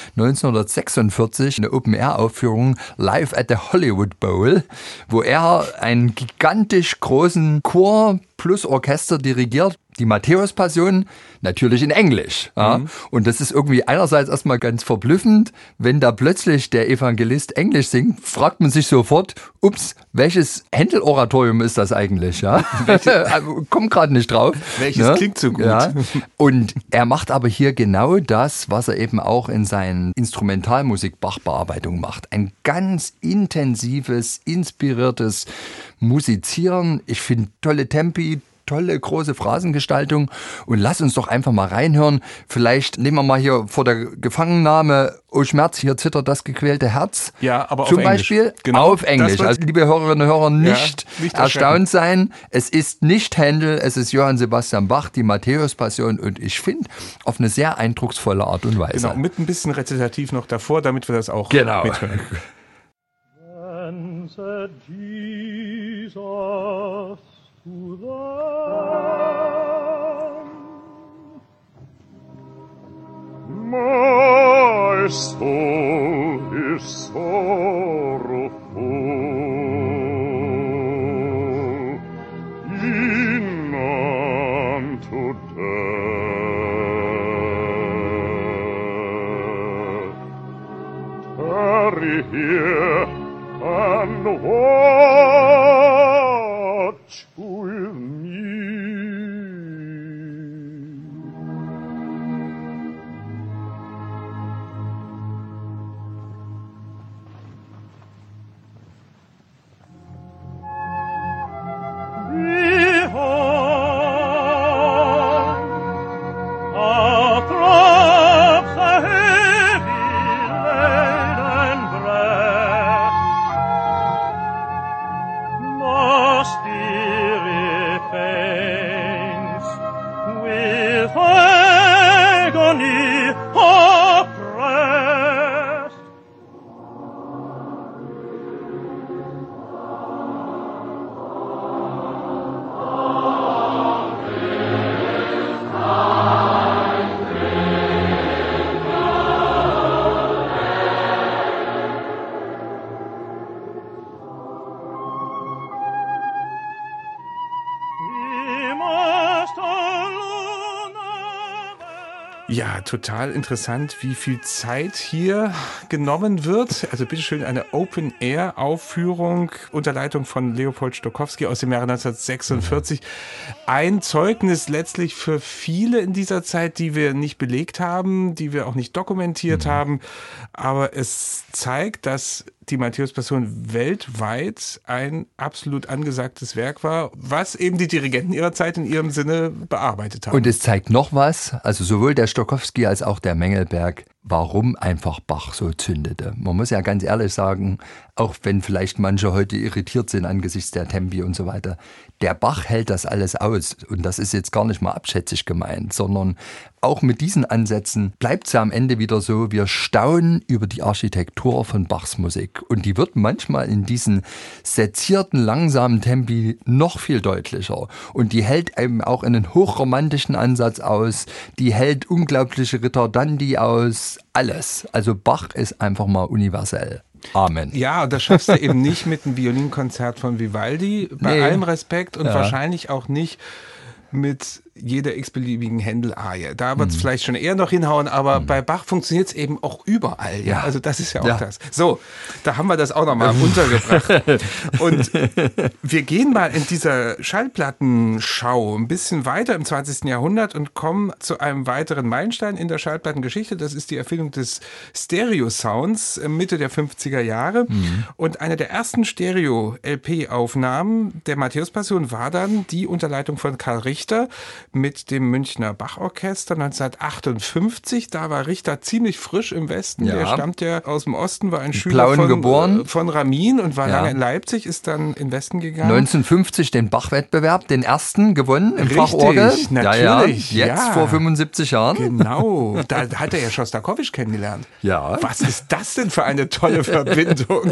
1946, eine Open-Air-Aufführung Live at the Hollywood Bowl, wo er einen gigantisch großen Chor plus Orchester dirigiert. Die Matthäus-Passion natürlich in Englisch. Ja? Und das ist irgendwie einerseits erstmal ganz verblüffend, wenn da plötzlich der Evangelist Englisch singt, fragt man sich sofort, ups, welches Händel-Oratorium ist das eigentlich? Ja? Kommt gerade nicht drauf. Welches klingt so gut. Ja? Und er macht aber hier genau das, was er eben auch in seinen Instrumentalmusik-Bach-Bearbeitungen macht. Ein ganz intensives, inspiriertes Musizieren. Ich finde tolle Tempi, tolle große Phrasengestaltung, und lass uns doch einfach mal reinhören. Vielleicht nehmen wir mal hier vor der Gefangennahme "O Schmerz, hier zittert das gequälte Herz". Ja, aber zum auf Beispiel Englisch. Genau, auf Englisch. Also liebe Hörerinnen und Hörer, nicht erstaunt sein. Es ist nicht Händel, es ist Johann Sebastian Bach, die Matthäus-Passion, und ich finde auf eine sehr eindrucksvolle Art und Weise. Genau, mit ein bisschen Rezitativ noch davor, damit wir das auch mithören. Then said Jesus to them, My soul is sorrowful, even unto death. Tarry here and watch with me. Ja, total interessant, wie viel Zeit hier genommen wird. Also bitteschön, eine Open-Air-Aufführung unter Leitung von Leopold Stokowski aus dem Jahre 1946. Ein Zeugnis letztlich für viele in dieser Zeit, die wir nicht belegt haben, die wir auch nicht dokumentiert haben. Aber es zeigt, dass die Matthäus-Passion weltweit ein absolut angesagtes Werk war, was eben die Dirigenten ihrer Zeit in ihrem Sinne bearbeitet haben. Und es zeigt noch was, also sowohl der Stokowski als auch der Mengelberg, warum einfach Bach so zündete. Man muss ja ganz ehrlich sagen, auch wenn vielleicht manche heute irritiert sind angesichts der Tempi und so weiter, der Bach hält das alles aus. Und das ist jetzt gar nicht mal abschätzig gemeint, sondern auch mit diesen Ansätzen bleibt es ja am Ende wieder so, wir staunen über die Architektur von Bachs Musik. Und die wird manchmal in diesen sezierten, langsamen Tempi noch viel deutlicher. Und die hält eben auch einen hochromantischen Ansatz aus, die hält unglaubliche Ritardandi aus, alles. Also Bach ist einfach mal universell. Amen. Ja, und das schaffst du eben nicht mit einem Violinkonzert von Vivaldi, bei allem Respekt, und wahrscheinlich auch nicht mit jeder x-beliebigen Händel-Arie. Da wird es vielleicht schon eher noch hinhauen, aber bei Bach funktioniert es eben auch überall. Ja? Also das ist ja auch das. So, da haben wir das auch nochmal untergebracht. Und wir gehen mal in dieser Schallplattenschau ein bisschen weiter im 20. Jahrhundert und kommen zu einem weiteren Meilenstein in der Schallplattengeschichte. Das ist die Erfindung des Stereo-Sounds Mitte der 50er Jahre. Und eine der ersten Stereo-LP-Aufnahmen der Matthäus-Passion war dann die unter Leitung von Karl Richter mit dem Münchner Bachorchester 1958. Da war Richter ziemlich frisch im Westen. Der stammt ja aus dem Osten, war ein Schüler von Ramin und war lange in Leipzig, ist dann in den Westen gegangen. 1950 den Bach-Wettbewerb, den ersten gewonnen im Fachorgel. Natürlich. Jetzt vor 75 Jahren. Genau. Da hat er ja Schostakowitsch kennengelernt. Ja. Was ist das denn für eine tolle Verbindung?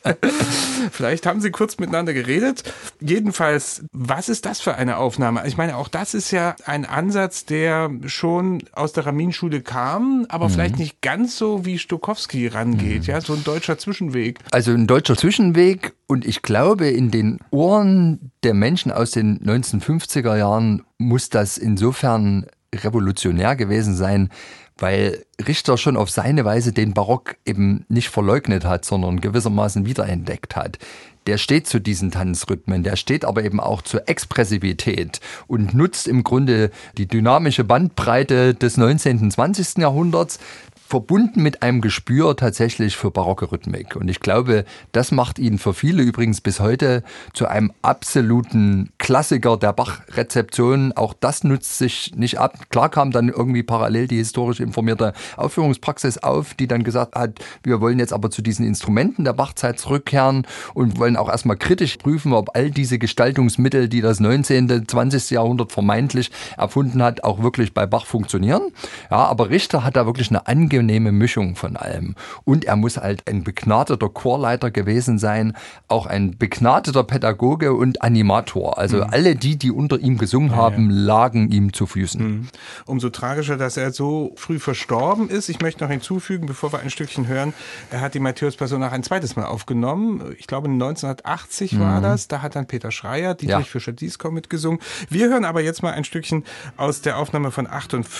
Vielleicht haben sie kurz miteinander geredet. Jedenfalls, was ist das für eine Aufnahme? Ich meine, auch das ist ja ein Ansatz, der schon aus der Ramin-Schule kam, aber vielleicht nicht ganz so wie Stokowski rangeht. Ja, so ein deutscher Zwischenweg. Also ein deutscher Zwischenweg, und ich glaube, in den Ohren der Menschen aus den 1950er Jahren muss das insofern revolutionär gewesen sein, weil Richter schon auf seine Weise den Barock eben nicht verleugnet hat, sondern gewissermaßen wiederentdeckt hat. Der steht zu diesen Tanzrhythmen, der steht aber eben auch zur Expressivität und nutzt im Grunde die dynamische Bandbreite des 19. und 20. Jahrhunderts, verbunden mit einem Gespür tatsächlich für barocke Rhythmik. Und ich glaube, das macht ihn für viele übrigens bis heute zu einem absoluten Klassiker der Bach-Rezeption. Auch das nutzt sich nicht ab. Klar kam dann irgendwie parallel die historisch informierte Aufführungspraxis auf, die dann gesagt hat, wir wollen jetzt aber zu diesen Instrumenten der Bachzeit zurückkehren und wollen auch erstmal kritisch prüfen, ob all diese Gestaltungsmittel, die das 19., 20. Jahrhundert vermeintlich erfunden hat, auch wirklich bei Bach funktionieren. Ja, aber Richter hat da wirklich eine angenehme Mischung von allem. Und er muss halt ein begnadeter Chorleiter gewesen sein, auch ein begnadeter Pädagoge und Animator. Also alle die unter ihm gesungen haben, lagen ihm zu Füßen. Umso tragischer, dass er so früh verstorben ist. Ich möchte noch hinzufügen, bevor wir ein Stückchen hören, er hat die Matthäus-Passion noch ein zweites Mal aufgenommen. Ich glaube 1980 war das. Da hat dann Peter Schreier, Dietrich Fischer-Dieskau mitgesungen. Wir hören aber jetzt mal ein Stückchen aus der Aufnahme von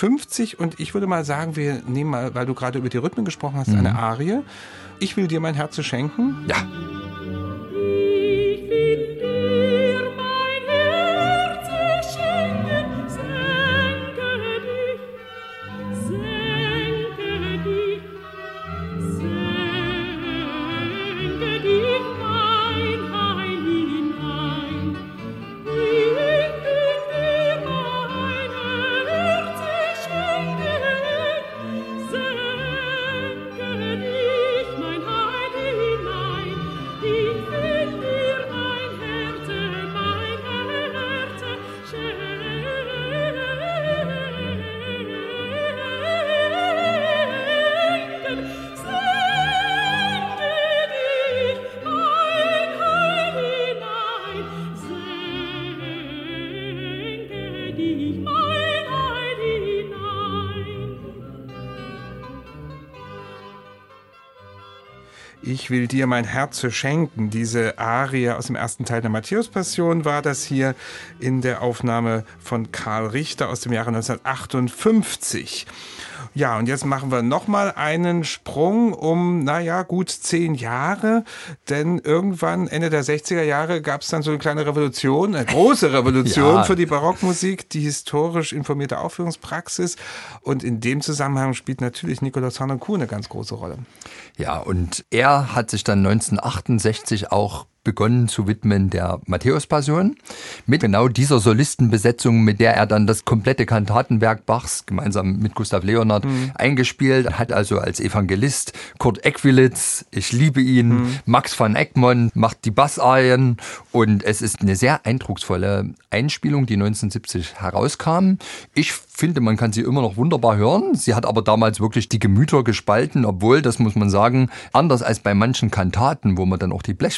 58 und ich würde mal sagen, wir nehmen mal, weil du gerade über die Rhythmen gesprochen hast, eine Arie. Ich will dir mein Herz schenken. Ja. Ich will dir mein Herz schenken. Diese Arie aus dem ersten Teil der Matthäus-Passion war das hier in der Aufnahme von Karl Richter aus dem Jahre 1958. Ja, und jetzt machen wir nochmal einen Sprung um, gut 10 Jahre, denn irgendwann Ende der 60er Jahre gab es dann so eine kleine Revolution, eine große Revolution für die Barockmusik, die historisch informierte Aufführungspraxis, und in dem Zusammenhang spielt natürlich Nikolaus Harnoncourt eine ganz große Rolle. Ja, und er hat sich dann 1968 auch begonnen zu widmen der Matthäus-Passion mit genau dieser Solistenbesetzung, mit der er dann das komplette Kantatenwerk Bachs gemeinsam mit Gustav Leonhardt eingespielt hat, also als Evangelist Kurt Ekwilitz, ich liebe ihn, Max van Egmond macht die Bassarien, und es ist eine sehr eindrucksvolle Einspielung, die 1970 herauskam. Ich finde, man kann sie immer noch wunderbar hören. Sie hat aber damals wirklich die Gemüter gespalten, obwohl, das muss man sagen, anders als bei manchen Kantaten, wo man dann auch die Blechbläser noch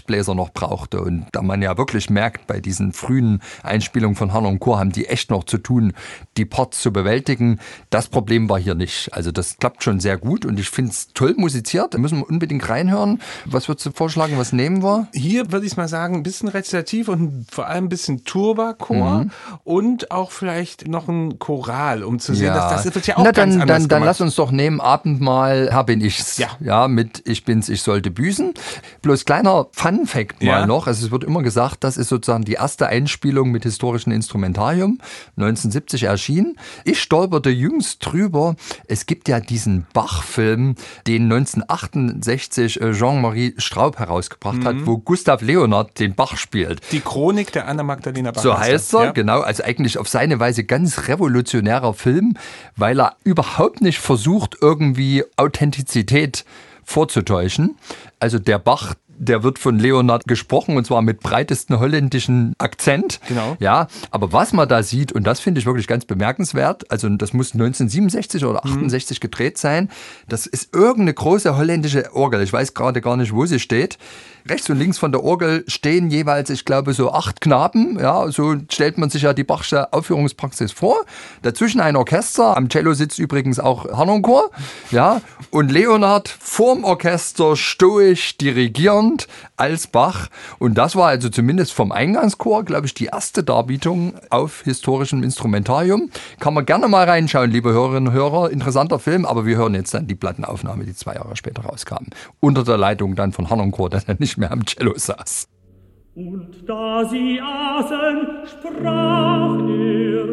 noch brauchte. Und da man ja wirklich merkt, bei diesen frühen Einspielungen von Harnon Chor haben die echt noch zu tun, die Parts zu bewältigen. Das Problem war hier nicht. Also das klappt schon sehr gut und ich finde es toll musiziert. Da müssen wir unbedingt reinhören. Was würdest du vorschlagen, was nehmen wir? Hier würde ich mal sagen, ein bisschen Rezitativ und vor allem ein bisschen Turbachor und auch vielleicht noch ein Choral, um zu sehen, dass das wird ja auch ganz anders gemacht. Dann lass uns doch nehmen, Abendmahl, Herr bin ich's. Ja, mit Ich bin's, ich sollte büßen. Bloß kleiner Fun-Fact mal noch. Also es wird immer gesagt, das ist sozusagen die erste Einspielung mit historischem Instrumentarium, 1970 erschienen. Ich stolperte jüngst drüber. Es gibt ja diesen Bach-Film, den 1968 Jean-Marie Straub herausgebracht hat, wo Gustav Leonhardt den Bach spielt. Die Chronik der Anna-Magdalena Bach. So heißt er, genau. Also eigentlich auf seine Weise ganz revolutionärer Film, weil er überhaupt nicht versucht, irgendwie Authentizität vorzutäuschen. Also der Bach, der wird von Leonhardt gesprochen und zwar mit breitesten holländischen Akzent. Genau. Ja, aber was man da sieht, und das finde ich wirklich ganz bemerkenswert, also das muss 1967 oder 68 gedreht sein, das ist irgendeine große holländische Orgel. Ich weiß gerade gar nicht, wo sie steht. Rechts und links von der Orgel stehen jeweils, ich glaube, so 8 Knaben. Ja, so stellt man sich ja die Bachsche Aufführungspraxis vor. Dazwischen ein Orchester. Am Cello sitzt übrigens auch Harnon Chor. Ja, und Leonhardt vorm Orchester stoisch dirigierend als Bach. Und das war also zumindest vom Eingangschor, glaube ich, die erste Darbietung auf historischem Instrumentarium. Kann man gerne mal reinschauen, liebe Hörerinnen und Hörer. Interessanter Film, aber wir hören jetzt dann die Plattenaufnahme, die 2 Jahre später rauskam. Unter der Leitung dann von Harnon Chor, der dann nicht mehr am Cello saß. Und da sie aßen, sprach er: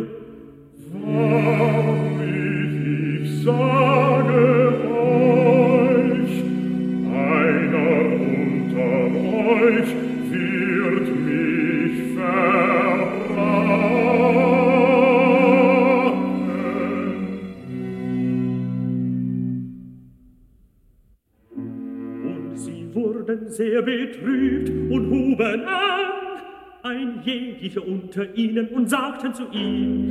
Wahrlich, ich sage euch, einer unter euch wird mich verraten. Wurden sehr betrübt und huben an, ein jeglicher unter ihnen, und sagten zu ihm: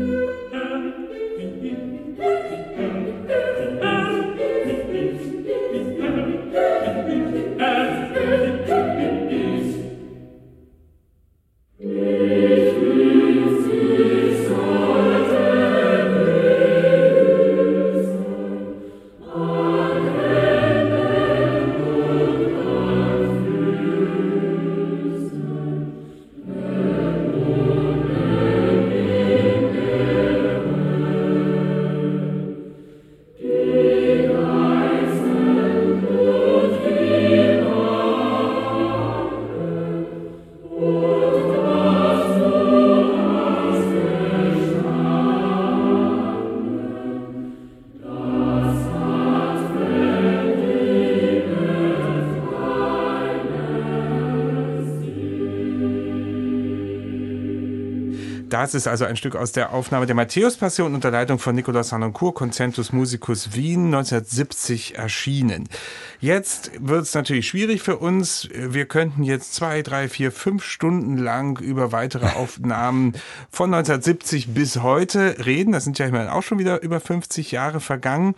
Das ist also ein Stück aus der Aufnahme der Matthäus-Passion unter Leitung von Nikolaus Harnoncourt, Concentus Musicus Wien, 1970 erschienen. Jetzt wird es natürlich schwierig für uns. Wir könnten jetzt 2, 3, 4, 5 Stunden lang über weitere Aufnahmen von 1970 bis heute reden. Das sind ja immerhin auch schon wieder über 50 Jahre vergangen.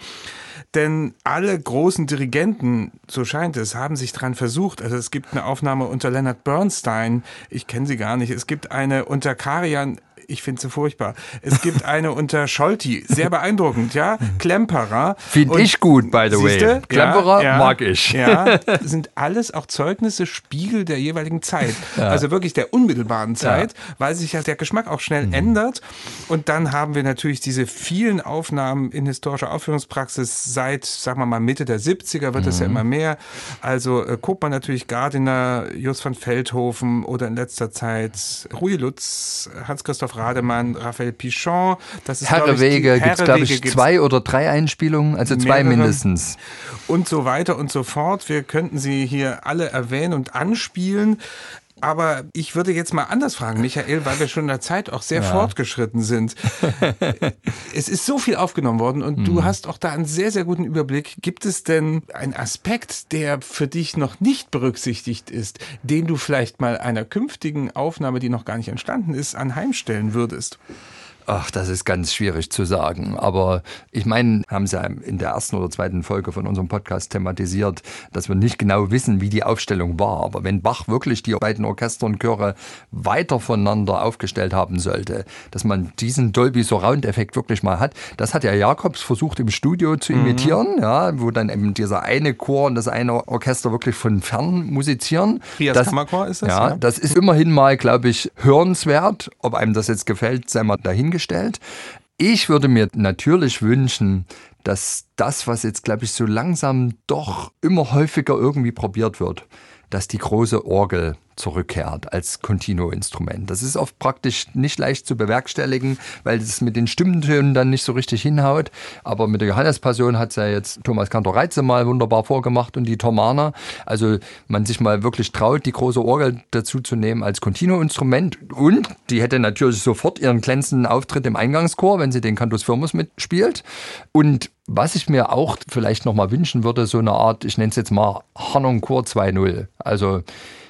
Denn alle großen Dirigenten, so scheint es, haben sich dran versucht. Also es gibt eine Aufnahme unter Leonard Bernstein. Ich kenne sie gar nicht. Es gibt eine unter Karajan. Ich finde sie furchtbar. Es gibt eine unter Scholti, sehr beeindruckend, ja. Klemperer. Finde ich gut, by the way. Klemperer mag ich. Ja, sind alles auch Zeugnisse, Spiegel der jeweiligen Zeit. Ja. Also wirklich der unmittelbaren Zeit, weil sich ja der Geschmack auch schnell ändert. Und dann haben wir natürlich diese vielen Aufnahmen in historischer Aufführungspraxis seit, sagen wir mal, Mitte der 70er wird es ja immer mehr. Also guckt man natürlich Gardiner, Jos van Veldhoven oder in letzter Zeit Ruy Lutz, Hans-Christoph Rademann, Raphael Pichon. Das ist, Herrewege gibt es, glaube ich, 2 oder 3 Einspielungen, also 2 mindestens. Und so weiter und so fort. Wir könnten sie hier alle erwähnen und anspielen. Aber ich würde jetzt mal anders fragen, Michael, weil wir schon in der Zeit auch sehr fortgeschritten sind. Es ist so viel aufgenommen worden und du hast auch da einen sehr, sehr guten Überblick. Gibt es denn einen Aspekt, der für dich noch nicht berücksichtigt ist, den du vielleicht mal einer künftigen Aufnahme, die noch gar nicht entstanden ist, anheimstellen würdest? Ach, das ist ganz schwierig zu sagen. Aber ich meine, haben Sie ja in der ersten oder zweiten Folge von unserem Podcast thematisiert, dass wir nicht genau wissen, wie die Aufstellung war. Aber wenn Bach wirklich die beiden Orchester und Chöre weiter voneinander aufgestellt haben sollte, dass man diesen Dolby-Surround-Effekt wirklich mal hat, das hat ja Jakobs versucht im Studio zu imitieren, ja, wo dann eben dieser eine Chor und das eine Orchester wirklich von fern musizieren. Trias Kammerchor ist das? Ja, das ist immerhin mal, glaube ich, hörenswert. Ob einem das jetzt gefällt, sei mal dahingestellt. Ich würde mir natürlich wünschen, dass das, was jetzt, glaube ich, so langsam doch immer häufiger irgendwie probiert wird, dass die große Orgel zurückkehrt als Continuo-Instrument. Das ist oft praktisch nicht leicht zu bewerkstelligen, weil es mit den Stimmentönen dann nicht so richtig hinhaut. Aber mit der Johannespassion hat es ja jetzt Thomas Kantor-Reitze mal wunderbar vorgemacht und die Thomaner. Also man sich mal wirklich traut, die große Orgel dazu zu nehmen als Continuo-Instrument. Und die hätte natürlich sofort ihren glänzenden Auftritt im Eingangschor, wenn sie den Cantus Firmus mitspielt. Und was ich mir auch vielleicht noch mal wünschen würde, so eine Art, ich nenne es jetzt mal Harnoncourt 2.0. Also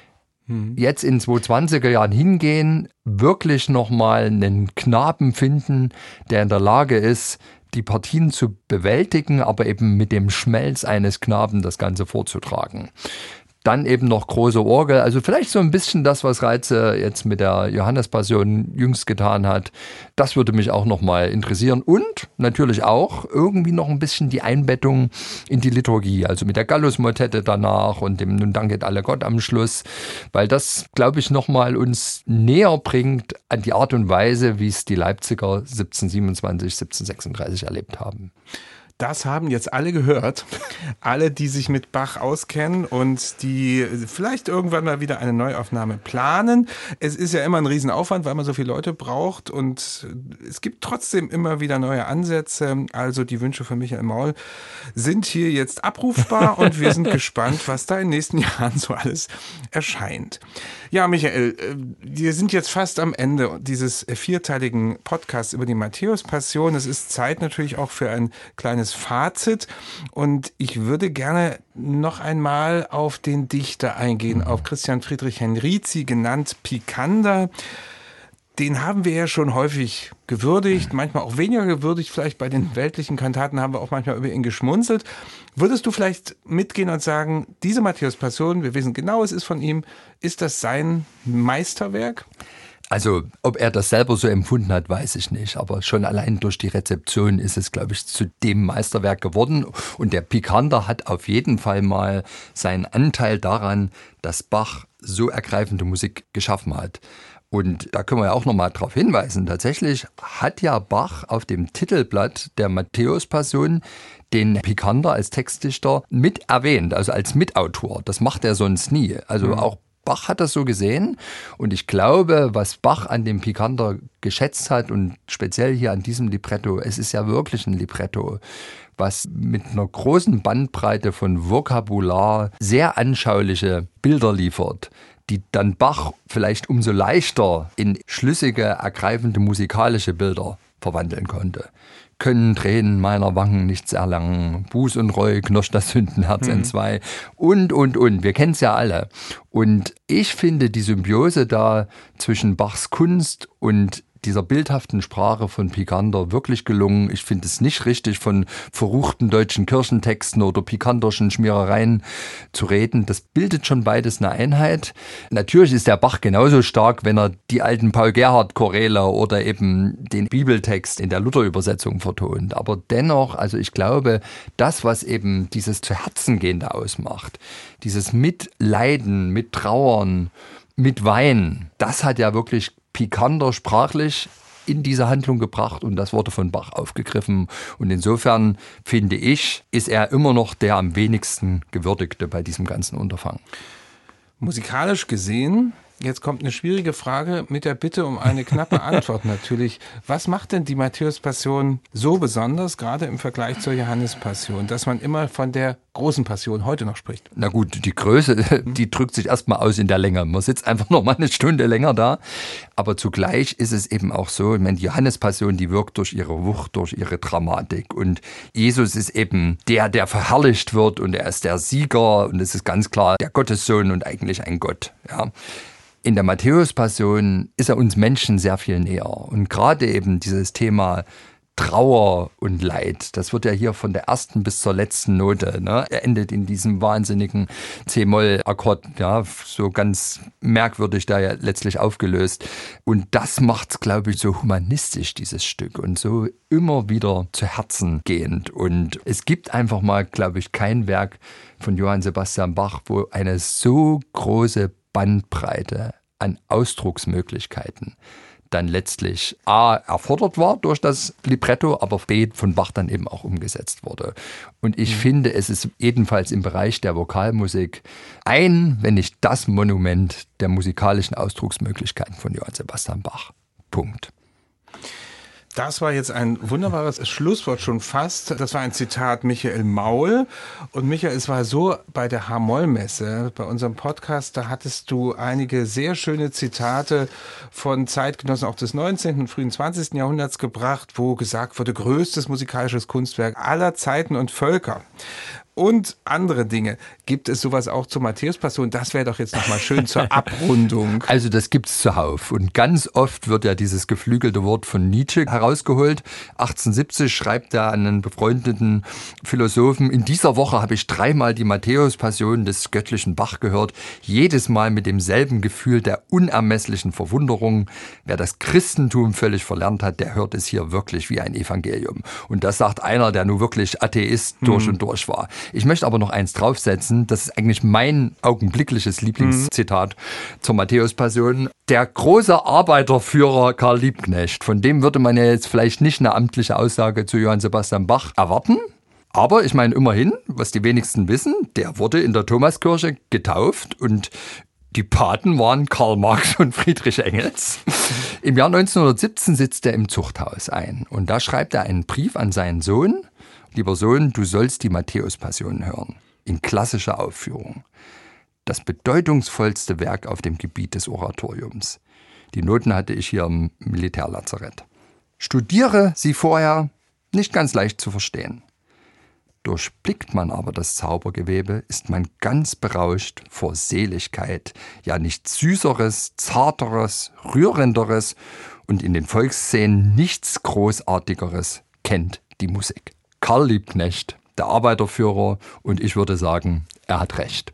jetzt in 2020er Jahren hingehen, wirklich nochmal einen Knaben finden, der in der Lage ist, die Partien zu bewältigen, aber eben mit dem Schmelz eines Knaben das Ganze vorzutragen. Dann eben noch große Orgel, also vielleicht so ein bisschen das, was Reitze jetzt mit der Johannespassion jüngst getan hat. Das würde mich auch nochmal interessieren und natürlich auch irgendwie noch ein bisschen die Einbettung in die Liturgie, also mit der Gallus-Motette danach und dem Nun danket alle Gott am Schluss, weil das, glaube ich, nochmal uns näher bringt an die Art und Weise, wie es die Leipziger 1727, 1736 erlebt haben. Das haben jetzt alle gehört. Alle, die sich mit Bach auskennen und die vielleicht irgendwann mal wieder eine Neuaufnahme planen. Es ist ja immer ein Riesenaufwand, weil man so viele Leute braucht und es gibt trotzdem immer wieder neue Ansätze. Also die Wünsche von Michael Maul sind hier jetzt abrufbar und wir sind gespannt, was da in den nächsten Jahren so alles erscheint. Ja, Michael, wir sind jetzt fast am Ende dieses vierteiligen Podcasts über die Matthäus-Passion. Es ist Zeit natürlich auch für ein kleines Fazit und ich würde gerne noch einmal auf den Dichter eingehen, auf Christian Friedrich Henrici, genannt Picander. Den haben wir ja schon häufig gewürdigt, manchmal auch weniger gewürdigt. Vielleicht bei den weltlichen Kantaten haben wir auch manchmal über ihn geschmunzelt. Würdest du vielleicht mitgehen und sagen, diese Matthäus-Passion, wir wissen genau, es ist von ihm, ist das sein Meisterwerk? Also, ob er das selber so empfunden hat, weiß ich nicht. Aber schon allein durch die Rezeption ist es, glaube ich, zu dem Meisterwerk geworden. Und der Picander hat auf jeden Fall mal seinen Anteil daran, dass Bach so ergreifende Musik geschaffen hat. Und da können wir ja auch nochmal drauf hinweisen. Tatsächlich hat ja Bach auf dem Titelblatt der Matthäus-Passion den Picander als Textdichter mit erwähnt, also als Mitautor. Das macht er sonst nie. Also auch Bach hat das so gesehen und ich glaube, was Bach an dem Picander geschätzt hat und speziell hier an diesem Libretto, es ist ja wirklich ein Libretto, was mit einer großen Bandbreite von Vokabular sehr anschauliche Bilder liefert, die dann Bach vielleicht umso leichter in schlüssige, ergreifende musikalische Bilder verwandeln konnte. Können Tränen meiner Wangen nichts erlangen, Buß und Reue knirscht das Sündenherz entzwei und. Wir kennen es ja alle. Und ich finde die Symbiose da zwischen Bachs Kunst und dieser bildhaften Sprache von Picander wirklich gelungen. Ich finde es nicht richtig, von verruchten deutschen Kirchentexten oder pikanterschen Schmierereien zu reden. Das bildet schon beides eine Einheit. Natürlich ist der Bach genauso stark, wenn er die alten Paul-Gerhardt-Choräle oder eben den Bibeltext in der Luther-Übersetzung vertont. Aber dennoch, also ich glaube, das, was eben dieses zu Herzengehende ausmacht, dieses Mitleiden, mit Trauern, mit Weinen, das hat ja wirklich Picander sprachlich in diese Handlung gebracht und das wurde von Bach aufgegriffen. Und insofern, finde ich, ist er immer noch der am wenigsten gewürdigte bei diesem ganzen Unterfangen. Musikalisch gesehen, jetzt kommt eine schwierige Frage mit der Bitte um eine knappe Antwort natürlich. Was macht denn die Matthäus-Passion so besonders, gerade im Vergleich zur Johannes-Passion, dass man immer von der großen Passion heute noch spricht? Na gut, die Größe, die drückt sich erstmal aus in der Länge. Man sitzt einfach noch mal eine Stunde länger da. Aber zugleich ist es eben auch so, ich meine, die Johannes-Passion, die wirkt durch ihre Wucht, durch ihre Dramatik. Und Jesus ist eben der verherrlicht wird und er ist der Sieger und es ist ganz klar der Gottessohn und eigentlich ein Gott, ja. In der Matthäus-Passion ist er uns Menschen sehr viel näher. Und gerade eben dieses Thema Trauer und Leid, das wird ja hier von der ersten bis zur letzten Note, ne? Er endet in diesem wahnsinnigen C-Moll-Akkord, ja, so ganz merkwürdig da ja letztlich aufgelöst. Und das macht's, glaube ich, so humanistisch, dieses Stück, und so immer wieder zu Herzen gehend. Und es gibt einfach mal, glaube ich, kein Werk von Johann Sebastian Bach, wo eine so große Bandbreite an Ausdrucksmöglichkeiten dann letztlich A, erfordert war durch das Libretto, aber B, von Bach dann eben auch umgesetzt wurde. Und ich finde, es ist jedenfalls im Bereich der Vokalmusik wenn nicht das Monument der musikalischen Ausdrucksmöglichkeiten von Johann Sebastian Bach. Punkt. Das war jetzt ein wunderbares Schlusswort schon fast. Das war ein Zitat Michael Maul. Und Michael, es war so, bei der H-Moll-Messe, bei unserem Podcast, da hattest du einige sehr schöne Zitate von Zeitgenossen auch des 19. und frühen 20. Jahrhunderts gebracht, wo gesagt wurde, größtes musikalisches Kunstwerk aller Zeiten und Völker. Und andere Dinge. Gibt es sowas auch zur Matthäus-Passion? Das wäre doch jetzt nochmal schön zur Abrundung. Also das gibt's zuhauf. Und ganz oft wird ja dieses geflügelte Wort von Nietzsche herausgeholt. 1870 schreibt er an einen befreundeten Philosophen: In dieser Woche habe ich 3-mal die Matthäus-Passion des göttlichen Bach gehört. Jedes Mal mit demselben Gefühl der unermesslichen Verwunderung. Wer das Christentum völlig verlernt hat, der hört es hier wirklich wie ein Evangelium. Und das sagt einer, der nun wirklich Atheist durch und durch war. Ich möchte aber noch eins draufsetzen, das ist eigentlich mein augenblickliches Lieblingszitat zur Matthäus-Passion. Der große Arbeiterführer Karl Liebknecht, von dem würde man ja jetzt vielleicht nicht eine amtliche Aussage zu Johann Sebastian Bach erwarten. Aber ich meine immerhin, was die wenigsten wissen, der wurde in der Thomaskirche getauft und die Paten waren Karl Marx und Friedrich Engels. Im Jahr 1917 sitzt er im Zuchthaus ein und da schreibt er einen Brief an seinen Sohn: Lieber Sohn, du sollst die Matthäus-Passion hören, in klassischer Aufführung. Das bedeutungsvollste Werk auf dem Gebiet des Oratoriums. Die Noten hatte ich hier im Militärlazarett. Studiere sie vorher, nicht ganz leicht zu verstehen. Durchblickt man aber das Zaubergewebe, ist man ganz berauscht vor Seligkeit, ja nichts Süßeres, Zarteres, Rührenderes und in den Volksszenen nichts Großartigeres kennt die Musik. Karl Liebknecht, der Arbeiterführer, und ich würde sagen, er hat recht.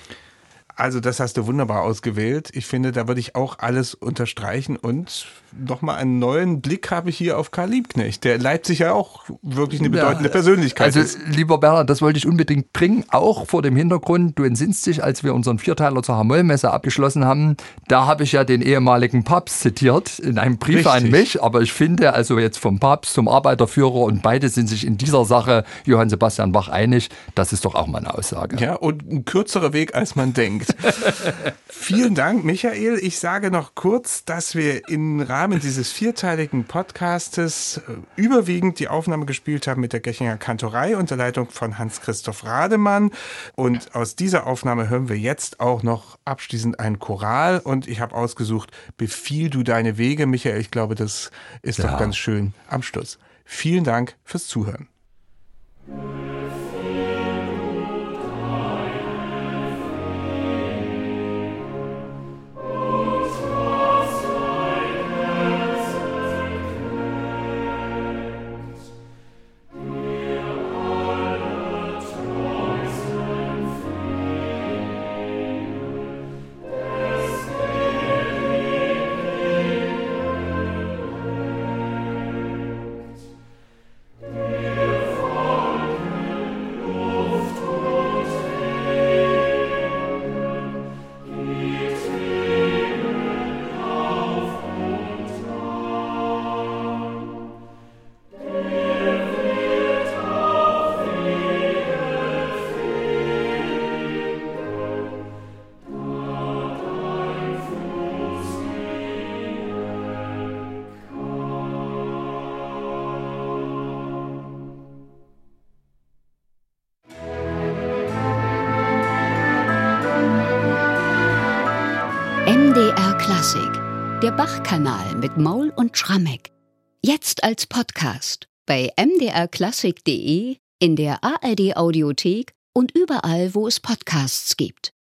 Also das hast du wunderbar ausgewählt. Ich finde, da würde ich auch alles unterstreichen und nochmal einen neuen Blick habe ich hier auf Karl Liebknecht, der in Leipzig ja auch wirklich eine bedeutende Persönlichkeit ist. Also lieber Bernhard, das wollte ich unbedingt bringen, auch vor dem Hintergrund, du entsinnst dich, als wir unseren Vierteiler zur H-Moll-Messe abgeschlossen haben, da habe ich ja den ehemaligen Papst zitiert in einem Brief an mich, aber ich finde also jetzt vom Papst zum Arbeiterführer und beide sind sich in dieser Sache Johann Sebastian Bach einig, das ist doch auch mal eine Aussage. Ja, und ein kürzerer Weg, als man denkt. Vielen Dank, Michael. Ich sage noch kurz, dass wir im Rahmen dieses vierteiligen Podcastes überwiegend die Aufnahme gespielt haben mit der Gechinger Kantorei unter Leitung von Hans-Christoph Rademann. Und aus dieser Aufnahme hören wir jetzt auch noch abschließend einen Choral. Und ich habe ausgesucht, Befiehl du deine Wege. Michael, ich glaube, das ist doch ganz schön am Schluss. Vielen Dank fürs Zuhören. MDR Klassik, der Bach-Kanal mit Maul und Schrammeck. Jetzt als Podcast bei mdrklassik.de, in der ARD-Audiothek und überall, wo es Podcasts gibt.